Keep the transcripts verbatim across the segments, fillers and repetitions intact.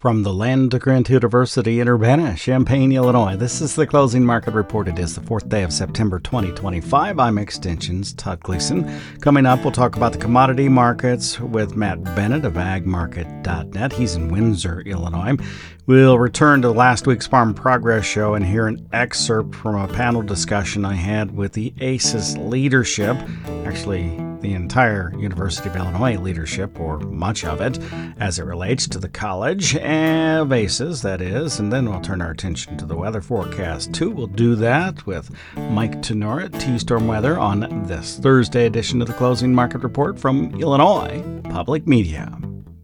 From the land of Grant University in Urbana-Champaign, Illinois, this is the Closing Market Report. It is the fourth day of September twenty twenty-five. I'm Extension's Todd Gleason. Coming up, we'll talk about the commodity markets with Matt Bennett of ag market dot net. He's in Windsor, Illinois. We'll return to last week's Farm Progress Show and hear an excerpt from a panel discussion I had with the A C E S leadership, actually the entire University of Illinois leadership, or much of it, as it relates to the College of A C E S, that is. And then we'll turn our attention to the weather forecast, too. We'll do that with Mike Tenora at T-Storm Weather on this Thursday edition of the Closing Market Report from Illinois Public Media.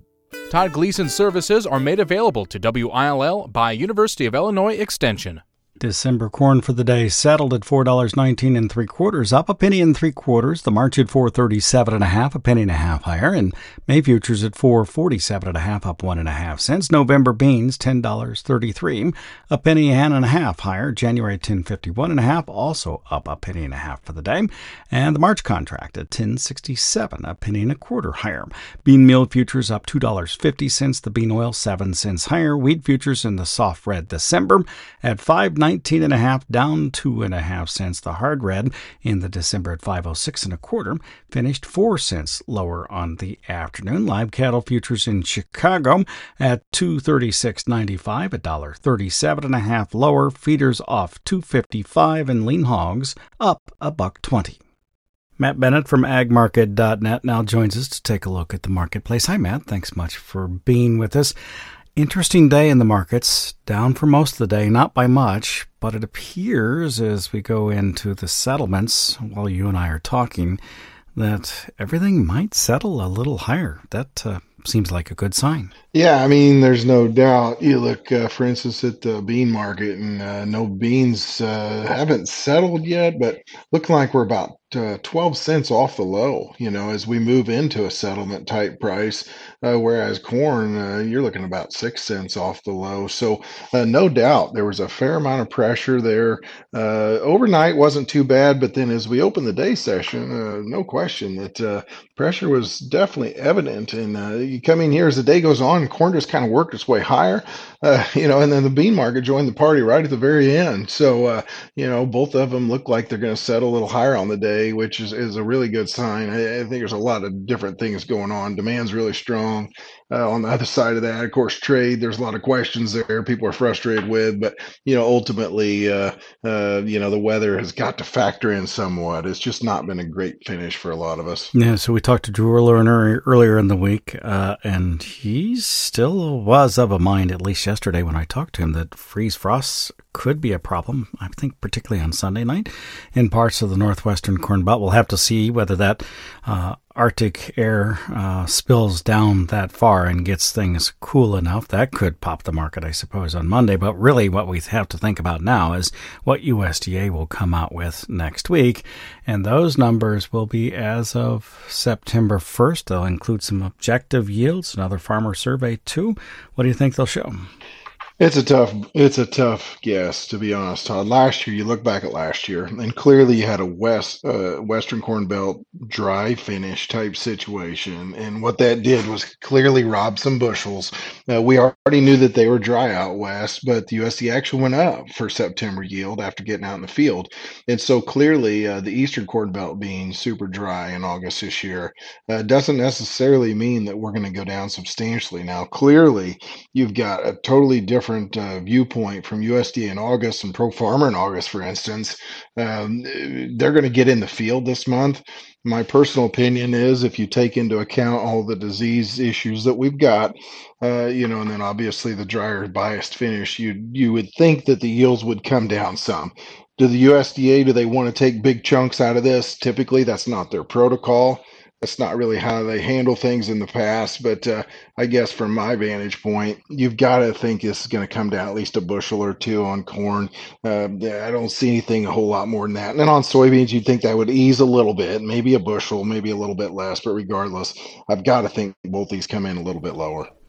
Todd Gleason services are made available to W I L L by University of Illinois Extension. December corn for the day settled at four dollars and nineteen cents and three quarters, up a penny and three quarters. The March at four thirty-seven and a half, a penny and a half higher, and May futures at four forty-seven and a half, up one and a half cents. November beans ten dollars and thirty-three cents, a penny and a half higher. January at ten fifty-one and a half, also up a penny and a half for the day, and the March contract at ten sixty-seven, a penny and a quarter higher. Bean meal futures up two dollars and fifty cents. The bean oil seven cents higher. Wheat futures in the soft red December at five nineteen and a half, down two and a half cents. The hard red in the December at five oh six and a quarter, finished four cents lower on the afternoon. Live cattle futures in Chicago at two thirty-six ninety-five, a dollar thirty-seven and a half lower. Feeders off two fifty-five, and lean hogs up a buck twenty. Matt Bennett from ag market dot net now joins us to take a look at the marketplace. Hi, Matt. Thanks much for being with us. Interesting day in the markets, down for most of the day, not by much, but it appears as we go into the settlements, while you and I are talking, that everything might settle a little higher. That uh, seems like a good sign. Yeah, I mean, there's no doubt. You look, uh, for instance, at the bean market, and uh, no beans uh, haven't settled yet, but looking like we're about uh, twelve cents off the low, you know, as we move into a settlement type price, uh, whereas corn, uh, you're looking about six cents off the low. So uh, no doubt there was a fair amount of pressure there. Uh, overnight wasn't too bad, but then as we open the day session, uh, no question that uh, pressure was definitely evident. And uh, you come in here as the day goes on, corn just kind of worked its way higher, uh, you know, and then the bean market joined the party right at the very end. So, uh, you know, both of them look like they're going to settle a little higher on the day, which is, is a really good sign. I, I think there's a lot of different things going on. Demand's really strong. Uh, on the other side of that, of course, trade, there's a lot of questions there people are frustrated with, but, you know, ultimately, uh, uh, you know, the weather has got to factor in somewhat. It's just not been a great finish for a lot of us. Yeah, so we talked to Drew Lerner earlier in the week, uh, and he still was of a mind, at least yesterday when I talked to him, that freeze frosts could be a problem, I think particularly on Sunday night in parts of the northwestern Corn Belt. We'll have to see whether that uh, Arctic air uh, spills down that far and gets things cool enough. That could pop the market, I suppose, on Monday. But really what we have to think about now is what U S D A will come out with next week. And those numbers will be as of September first. They'll include some objective yields, another farmer survey too. What do you think they'll show? It's a tough, it's a tough guess, to be honest, Todd. Last year, you look back at last year, and clearly you had a west, uh, Western Corn Belt dry finish type situation, and what that did was clearly rob some bushels. Uh, we already knew that they were dry out west, but the U S D A actually went up for September yield after getting out in the field, and so clearly uh, the Eastern Corn Belt being super dry in August this year uh, doesn't necessarily mean that we're going to go down substantially. Now, clearly, you've got a totally different different uh, viewpoint from U S D A in August and Pro Farmer in August, for instance. Um, they're going to get in the field this month. My personal opinion is if you take into account all the disease issues that we've got, uh, you know, and then obviously the drier biased finish, you you would think that the yields would come down some. Do the U S D A, do they want to take big chunks out of this? Typically, that's not their protocol. That's not really how they handle things in the past, but uh, I guess from my vantage point, you've got to think this is going to come down at least a bushel or two on corn. Uh, I don't see anything a whole lot more than that. And then on soybeans, you'd think that would ease a little bit, maybe a bushel, maybe a little bit less, but regardless, I've got to think both these come in a little bit lower.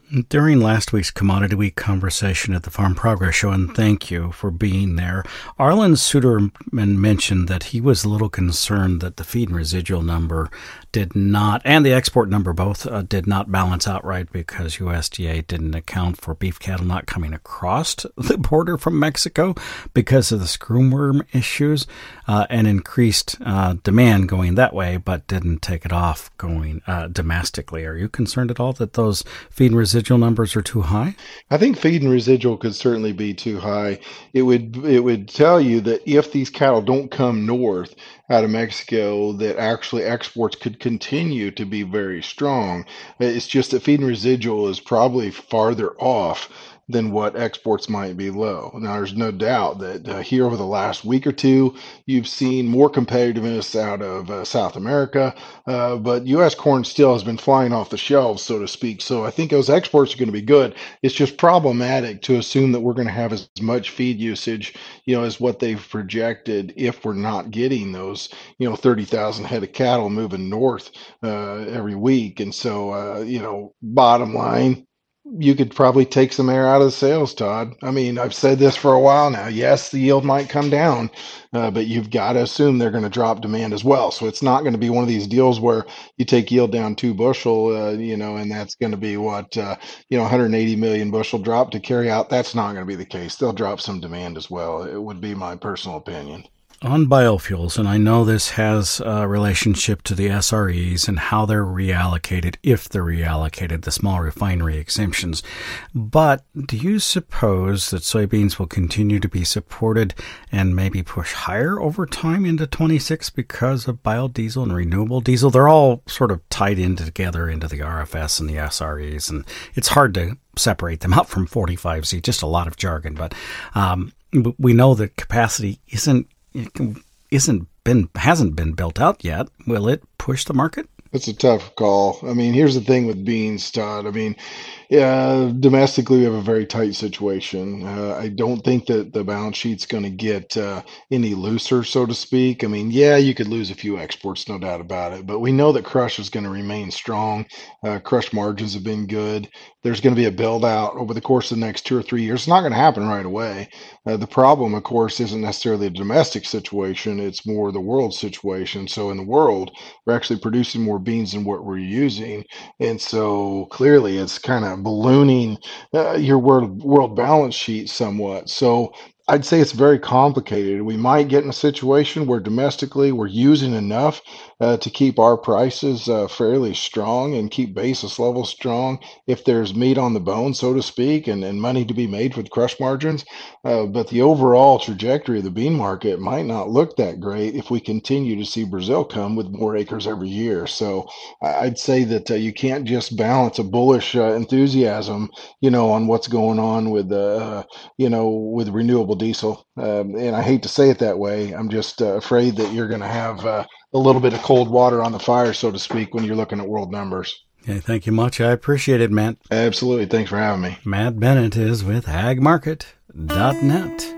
During last week's Commodity Week conversation at the Farm Progress Show, and thank you for being there, Arlen Suderman mentioned that he was a little concerned that the feed and residual number did not, and the export number both, uh, did not balance out right because U S D A didn't account for beef cattle not coming across the border from Mexico because of the screwworm issues uh, and increased uh, demand going that way, but didn't take it off going uh, domestically. Are you concerned at all that those feed and residual numbers are too high? I think feed and residual could certainly be too high. It would it would tell you that if these cattle don't come north out of Mexico, that actually exports could continue to be very strong. It's just that feed and residual is probably farther off than what exports might be low. Now, there's no doubt that uh, here over the last week or two, you've seen more competitiveness out of uh, South America, uh, but U S corn still has been flying off the shelves, so to speak. So I think those exports are going to be good. It's just problematic to assume that we're going to have as much feed usage, you know, as what they've projected if we're not getting those, you know, thirty thousand head of cattle moving north uh, every week. And so, uh, you know, bottom line, you could probably take some air out of the sails, Todd. I mean, I've said this for a while now. Yes, the yield might come down, uh, but you've got to assume they're going to drop demand as well. So it's not going to be one of these deals where you take yield down two bushel, uh, you know, and that's going to be what, uh, you know, one hundred eighty million bushel drop to carry out. That's not going to be the case. They'll drop some demand as well. It would be my personal opinion. On biofuels, and I know this has a relationship to the S R Es and how they're reallocated, if they're reallocated, the small refinery exemptions. But do you suppose that soybeans will continue to be supported and maybe push higher over time into twenty-six because of biodiesel and renewable diesel? They're all sort of tied in together into the R F S and the S R Es, and it's hard to separate them out from forty-five Z, just a lot of jargon. But um, we know that capacity isn't It isn't been hasn't been built out yet. Will it push the market? It's a tough call. I mean, here's the thing with beans, Todd. I mean, yeah, domestically, we have a very tight situation. Uh, I don't think that the balance sheet's going to get uh, any looser, so to speak. I mean, yeah, you could lose a few exports, no doubt about it. But we know that crush is going to remain strong. Uh, crush margins have been good. There's going to be a build out over the course of the next two or three years. It's not going to happen right away. Uh, the problem, of course, isn't necessarily a domestic situation. It's more the world situation. So in the world, we're actually producing more beans than what we're using. And so clearly it's kind of ballooning uh, your world, world balance sheet somewhat. So I'd say it's very complicated. We might get in a situation where domestically we're using enough uh, to keep our prices uh, fairly strong and keep basis levels strong if there's meat on the bone, so to speak, and, and money to be made with crush margins. Uh, but the overall trajectory of the bean market might not look that great if we continue to see Brazil come with more acres every year. So I'd say that uh, you can't just balance a bullish uh, enthusiasm, you know, on what's going on with, uh, you know, with renewable diesel. Um, and I hate to say it that way. I'm just uh, afraid that you're going to have uh, a little bit of cold water on the fire, so to speak, when you're looking at world numbers. Okay, thank you much. I appreciate it, Matt. Absolutely. Thanks for having me. Matt Bennett is with ag market dot net.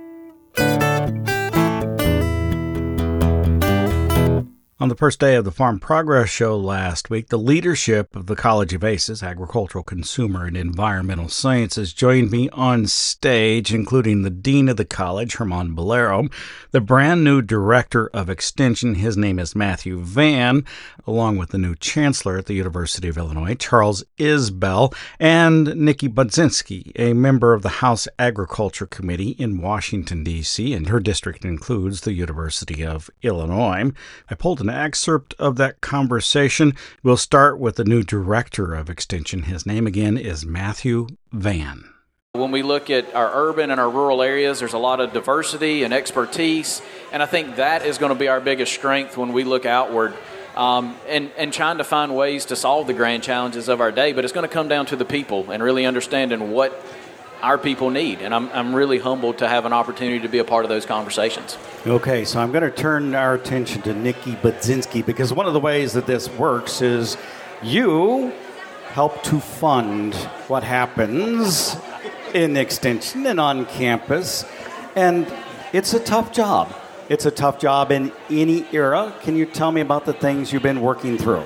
On the first day of the Farm Progress Show last week, the leadership of the College of ACES, Agricultural, Consumer, and Environmental Sciences, joined me on stage, including the Dean of the College, Herman Bolero, the brand new Director of Extension, his name is Matthew Vann, along with the new Chancellor at the University of Illinois, Charles Isbell, and Nikki Budzinski, a member of the House Agriculture Committee in Washington, D C, and her district includes the University of Illinois. I pulled an excerpt of that conversation. We'll start with the new Director of Extension. His name again is Matthew Vann. When we look at our urban and our rural areas, there's a lot of diversity and expertise, and I think that is going to be our biggest strength when we look outward um, and, and trying to find ways to solve the grand challenges of our day. But it's going to come down to the people and really understanding what our people need, and I'm I'm really humbled to have an opportunity to be a part of those conversations. Okay, so I'm going to turn our attention to Nikki Budzinski, because one of the ways that this works is you help to fund what happens in Extension and on campus, and it's a tough job. It's a tough job in any era. Can you tell me about the things you've been working through? Yeah,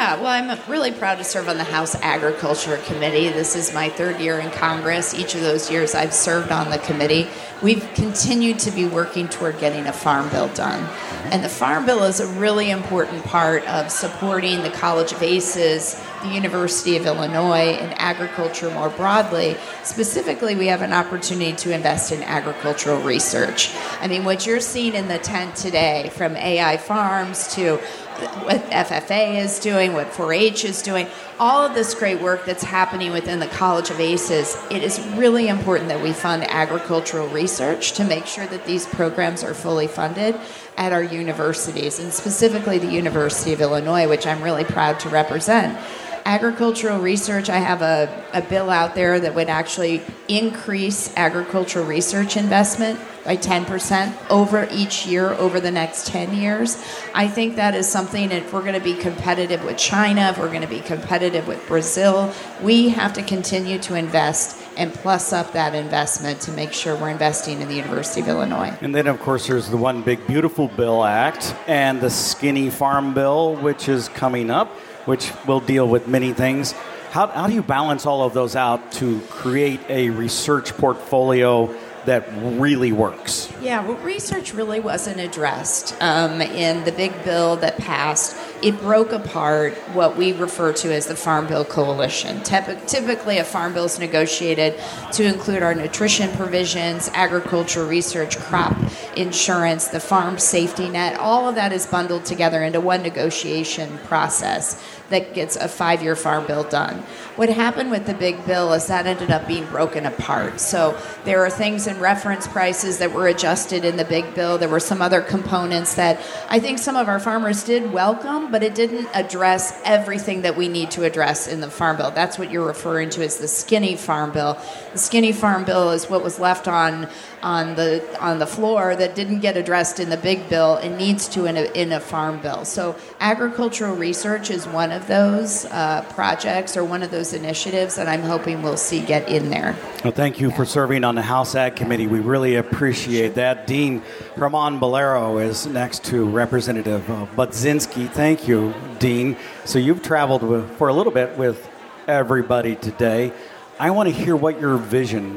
Yeah, well, I'm really proud to serve on the House Agriculture Committee. This is my third year in Congress. Each of those years I've served on the committee. We've continued to be working toward getting a farm bill done. And the farm bill is a really important part of supporting the College of Aces, the University of Illinois, and agriculture more broadly. Specifically, we have an opportunity to invest in agricultural research. I mean, what you're seeing in the tent today, from A I farms to what F F A is doing, what four H is doing, all of this great work that's happening within the College of Aces, it is really important that we fund agricultural research to make sure that these programs are fully funded at our universities, and specifically the University of Illinois, which I'm really proud to represent. Agricultural research, I have a, a bill out there that would actually increase agricultural research investment by ten percent over each year over the next ten years. I think that is something, if we're going to be competitive with China, if we're going to be competitive with Brazil, we have to continue to invest and plus up that investment to make sure we're investing in the University of Illinois. And then, of course, there's the One Big Beautiful Bill Act and the Skinny Farm Bill, which is coming up, which will deal with many things. How, how do you balance all of those out to create a research portfolio that really works? Yeah, well, research really wasn't addressed um, in the big bill that passed. It broke apart what we refer to as the Farm Bill Coalition. Typ- typically, a farm bill is negotiated to include our nutrition provisions, agricultural research, crop insurance, the farm safety net. All of that is bundled together into one negotiation process that gets a five-year farm bill done. What happened with the big bill is that ended up being broken apart. So there are things in reference prices that were adjusted in the big bill. There were some other components that I think some of our farmers did welcome, but it didn't address everything that we need to address in the farm bill. That's what you're referring to as the skinny farm bill. The skinny farm bill is what was left on on the on the floor that didn't get addressed in the big bill and needs to in a, in a farm bill. So agricultural research is one of those uh, projects or one of those initiatives that I'm hoping we'll see get in there. Well, thank you for serving on the House Ag Committee. We really appreciate that. Dean Ramon Bolero is next to Representative uh, Budzinski. Thank you, Dean. So you've traveled with, for a little bit with everybody today. I want to hear what your vision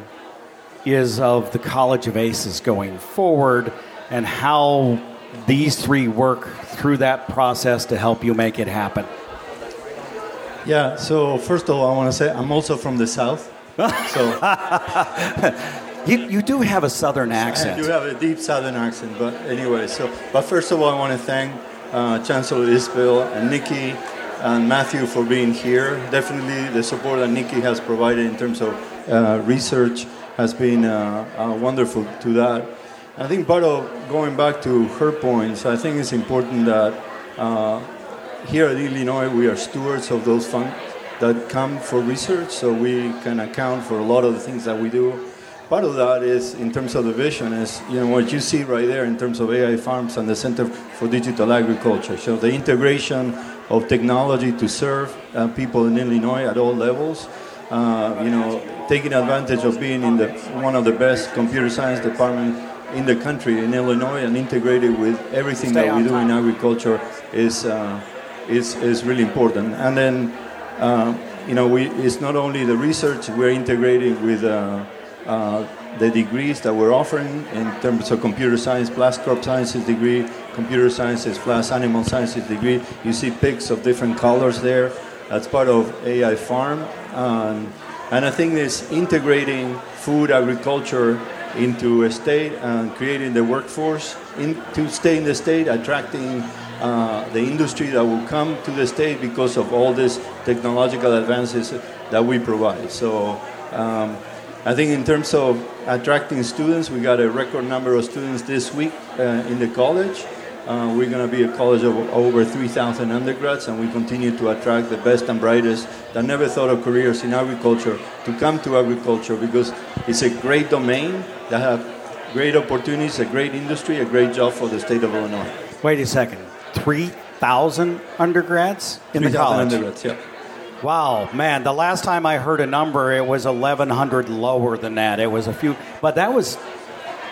is of the College of Aces going forward and how these three work through that process to help you make it happen. Yeah, so first of all, I want to say I'm also from the South. So you, you do have a Southern accent. I do have a deep Southern accent, but anyway. So, but first of all, I want to thank uh, Chancellor Isbell and Nikki and Matthew for being here. Definitely the support that Nikki has provided in terms of uh, research has been uh, uh, wonderful to that. I think part of going back to her points, I think it's important that uh, here at Illinois we are stewards of those funds that come for research, so we can account for a lot of the things that we do. Part of that is, in terms of the vision, is you know what you see right there in terms of A I farms and the Center for Digital Agriculture. So the integration of technology to serve uh, people in Illinois at all levels. Uh, you know, taking advantage of being in the one of the best computer science departments in the country in Illinois and integrated with everything Stay that we do time. in agriculture is uh, is is really important. And then, uh, you know, we it's not only the research we're integrating with uh, uh, the degrees that we're offering in terms of computer science plus crop sciences degree, computer sciences plus animal sciences degree. You see pics of different colors there. That's part of A I Farm. Um, and I think this integrating food agriculture into a state and creating the workforce in, to stay in the state, attracting uh, the industry that will come to the state because of all these technological advances that we provide. So um, I think in terms of attracting students, we got a record number of students this week uh, in the college. Uh, we're going to be a college of over three thousand undergrads, and we continue to attract the best and brightest that never thought of careers in agriculture to come to agriculture because it's a great domain that have great opportunities, a great industry, a great job for the state of Illinois. Wait a second. three thousand undergrads in the college? undergrads, yeah. Wow, man, the last time I heard a number, it was eleven hundred lower than that. It was a few, but that was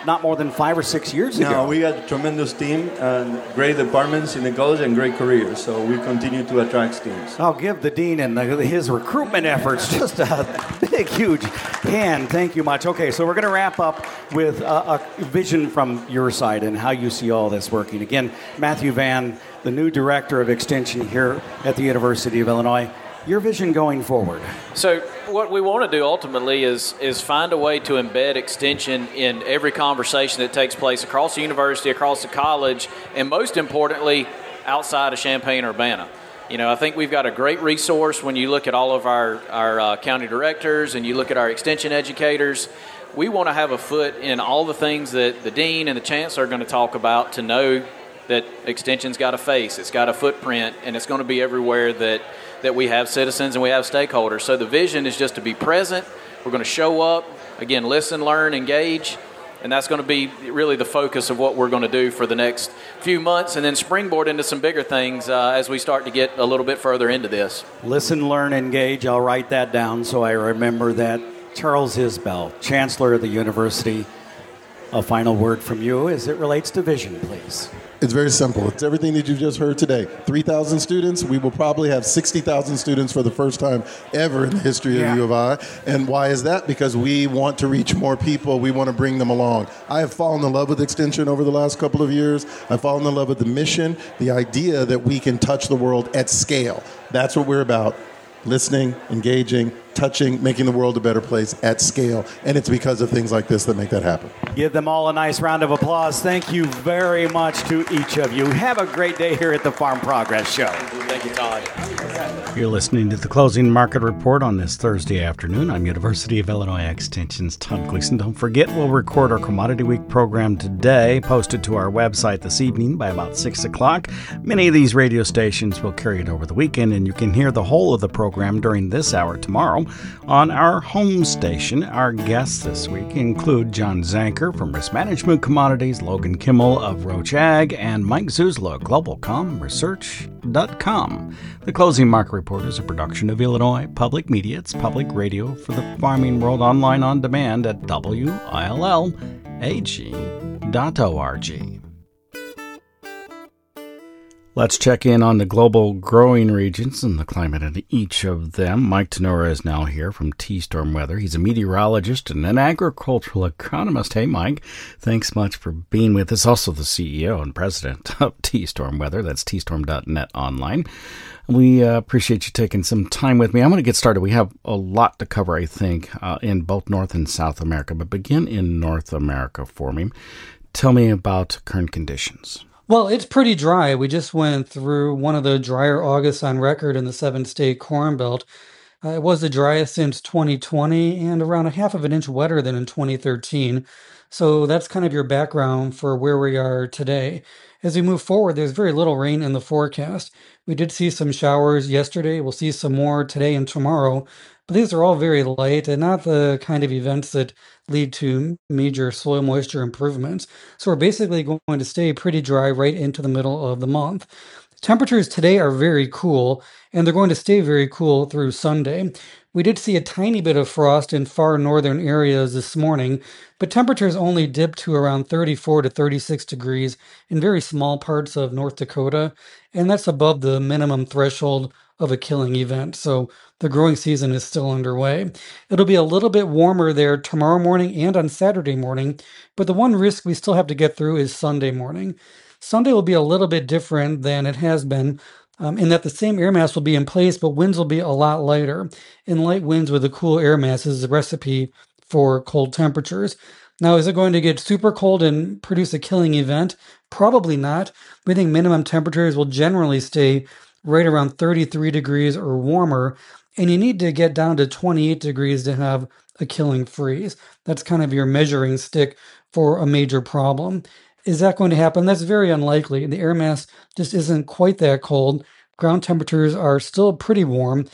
not more than five or six years ago. No, we got a tremendous team and great departments in the college and great careers. So we continue to attract students. I'll give the dean and the, his recruitment efforts just a big, huge hand. Thank you much. Okay, so we're going to wrap up with a, a vision from your side and how you see all this working. Again, Matthew Vann, the new director of Extension here at the University of Illinois. Your vision going forward. So what we want to do ultimately is is find a way to embed Extension in every conversation that takes place across the university, across the college, and most importantly, outside of Champaign-Urbana. You know, I think we've got a great resource when you look at all of our, our uh, county directors and you look at our Extension educators. We want to have a foot in all the things that the dean and the chancellor are going to talk about to know that Extension's got a face, it's got a footprint, and it's going to be everywhere that that we have citizens and we have stakeholders. So the vision is just to be present. We're going to show up, again, listen, learn, engage, and that's going to be really the focus of what we're going to do for the next few months and then springboard into some bigger things uh, as we start to get a little bit further into this. Listen, learn, engage. I'll write that down so I remember that. Charles Isbell, Chancellor of the University, a final word from you as it relates to vision, please. It's very simple. It's everything that you've just heard today. three thousand students. We will probably have sixty thousand students for the first time ever in the history Yeah. of U of I. And why is that? Because we want to reach more people. We want to bring them along. I have fallen in love with Extension over the last couple of years. I've fallen in love with the mission, the idea that we can touch the world at scale. That's what we're about. Listening, engaging, touching, making the world a better place at scale. And it's because of things like this that make that happen. Give them all a nice round of applause. Thank you very much to each of you. Have a great day here at the Farm Progress Show. Thank you, Todd. You're listening to the Closing Market Report on this Thursday afternoon. I'm University of Illinois Extension's Todd Gleason. Don't forget, we'll record our Commodity Week program today, posted to our website this evening by about six o'clock. Many of these radio stations will carry it over the weekend, and you can hear the whole of the program during this hour tomorrow on our home station. Our guests this week include John Zanker from Risk Management Commodities, Logan Kimmel of Roche Ag, and Mike Zuzla, global com research dot com. The Closing Market Report is a production of Illinois Public Media. It's public radio for the farming world, online on demand at W I L L A G dot org. Let's check in on the global growing regions and the climate in each of them. Mike Tenora is now here from T-Storm Weather. He's a meteorologist and an agricultural economist. Hey, Mike, thanks much for being with us. Also the C E O and president of T-Storm Weather. That's T storm dot net online. We uh, appreciate you taking some time with me. I'm going to get started. We have a lot to cover, I think, uh, in both North and South America, but begin in North America for me. Tell me about current conditions. Well, it's pretty dry. We just went through one of the drier Augusts on record in the seven-state Corn Belt. Uh, it was the driest since twenty twenty and around a half of an inch wetter than in twenty thirteen. So that's kind of your background for where we are today. As we move forward, there's very little rain in the forecast. We did see some showers yesterday. We'll see some more today and tomorrow. But these are all very light and not the kind of events that lead to major soil moisture improvements. So we're basically going to stay pretty dry right into the middle of the month. Temperatures today are very cool, and they're going to stay very cool through Sunday. We did see a tiny bit of frost in far northern areas this morning, but temperatures only dipped to around thirty-four to thirty-six degrees in very small parts of North Dakota, and that's above the minimum threshold of a killing event. So the growing season is still underway. It'll be a little bit warmer there tomorrow morning and on Saturday morning, but the one risk we still have to get through is Sunday morning. Sunday will be a little bit different than it has been, um, in that the same air mass will be in place, but winds will be a lot lighter. And light winds with a cool air mass is the recipe for cold temperatures. Now, is it going to get super cold and produce a killing event? Probably not. We think minimum temperatures will generally stay right around thirty-three degrees or warmer, and you need to get down to twenty-eight degrees to have a killing freeze. That's kind of your measuring stick for a major problem. Is that going to happen? That's very unlikely. The air mass just isn't quite that cold. Ground temperatures are still pretty warm,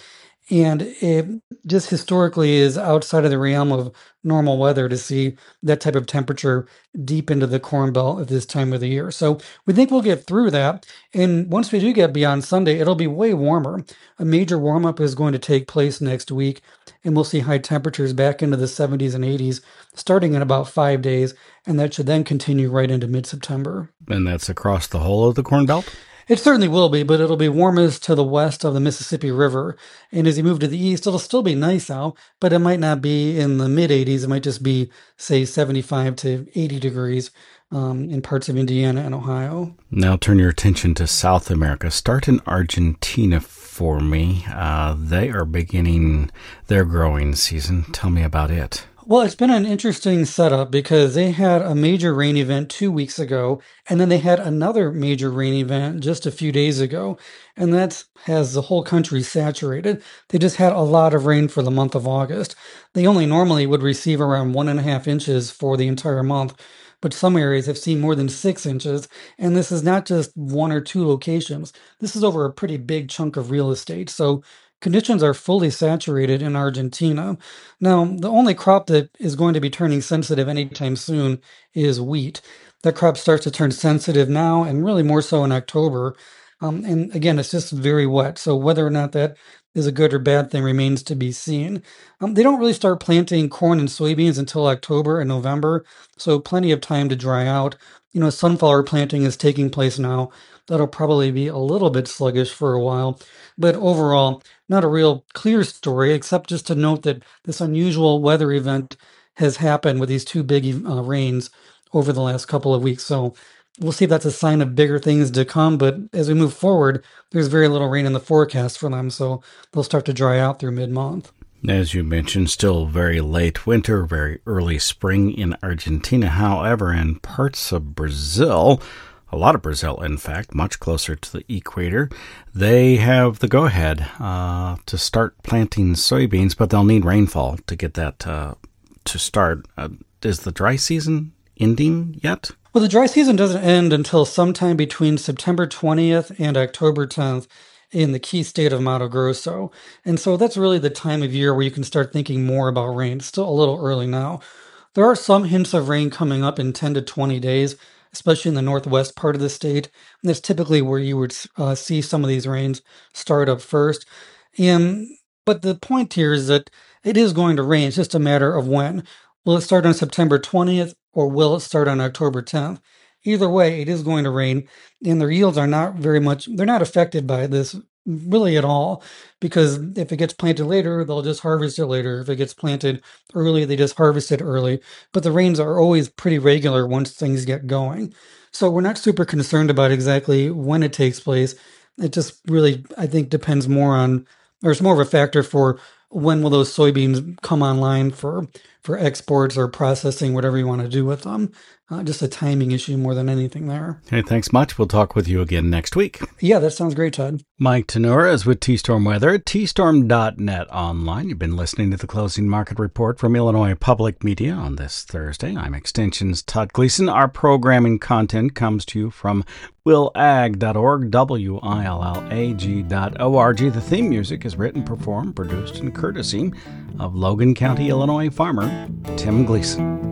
And it just historically is outside of the realm of normal weather to see that type of temperature deep into the Corn Belt at this time of the year. So we think we'll get through that. And once we do get beyond Sunday, it'll be way warmer. A major warm up is going to take place next week, and we'll see high temperatures back into the seventies and eighties starting in about five days. And that should then continue right into mid-September. And that's across the whole of the Corn Belt? It certainly will be, but it'll be warmest to the west of the Mississippi River. And as you move to the east, it'll still be nice out, but it might not be in the mid eighties. It might just be, say, seventy-five to eighty degrees um, in parts of Indiana and Ohio. Now turn your attention to South America. Start in Argentina for me. Uh, they are beginning their growing season. Tell me about it. Well, it's been an interesting setup because they had a major rain event two weeks ago, and then they had another major rain event just a few days ago, and that has the whole country saturated. They just had a lot of rain for the month of August. They only normally would receive around one and a half inches for the entire month, but some areas have seen more than six inches, and this is not just one or two locations. This is over a pretty big chunk of real estate, so conditions are fully saturated in Argentina. Now, the only crop that is going to be turning sensitive anytime soon is wheat. That crop starts to turn sensitive now and really more so in October. Um, and again, it's just very wet. So whether or not that is a good or bad thing remains to be seen. Um, they don't really start planting corn and soybeans until October and November, so plenty of time to dry out. You know, sunflower planting is taking place now. That'll probably be a little bit sluggish for a while. But overall, not a real clear story, except just to note that this unusual weather event has happened with these two big uh, rains over the last couple of weeks. So we'll see if that's a sign of bigger things to come. But as we move forward, there's very little rain in the forecast for them. So they'll start to dry out through mid-month. As you mentioned, still very late winter, very early spring in Argentina. However, in parts of Brazil, a lot of Brazil, in fact, much closer to the equator, they have the go-ahead uh, to start planting soybeans, but they'll need rainfall to get that uh, to start. Uh, is the dry season ending yet? Well, the dry season doesn't end until sometime between September twentieth and October tenth in the key state of Mato Grosso. And so that's really the time of year where you can start thinking more about rain. It's still a little early now. There are some hints of rain coming up in ten to twenty days, especially in the northwest part of the state. And that's typically where you would uh, see some of these rains start up first. And but the point here is that it is going to rain. It's just a matter of when. Will it start on September twentieth or will it start on October tenth? Either way, it is going to rain, and their yields are not very much, they're not affected by this really at all, because if it gets planted later, they'll just harvest it later. If it gets planted early, they just harvest it early. But the rains are always pretty regular once things get going. So we're not super concerned about exactly when it takes place. It just really, I think, depends more on, or it's more of a factor for when will those soybeans come online for for exports or processing, whatever you want to do with them. Uh, just a timing issue more than anything there. Hey, thanks much. We'll talk with you again next week. Yeah, that sounds great, Todd. Mike Tenura is with T-Storm Weather at T storm dot net online. You've been listening to the Closing Market Report from Illinois Public Media on this Thursday. I'm Extension's Todd Gleason. Our programming content comes to you from will ag dot org, W I L L A G dot O R G. The theme music is written, performed, produced, and courtesy of Logan County, Illinois farmer Tim Gleason.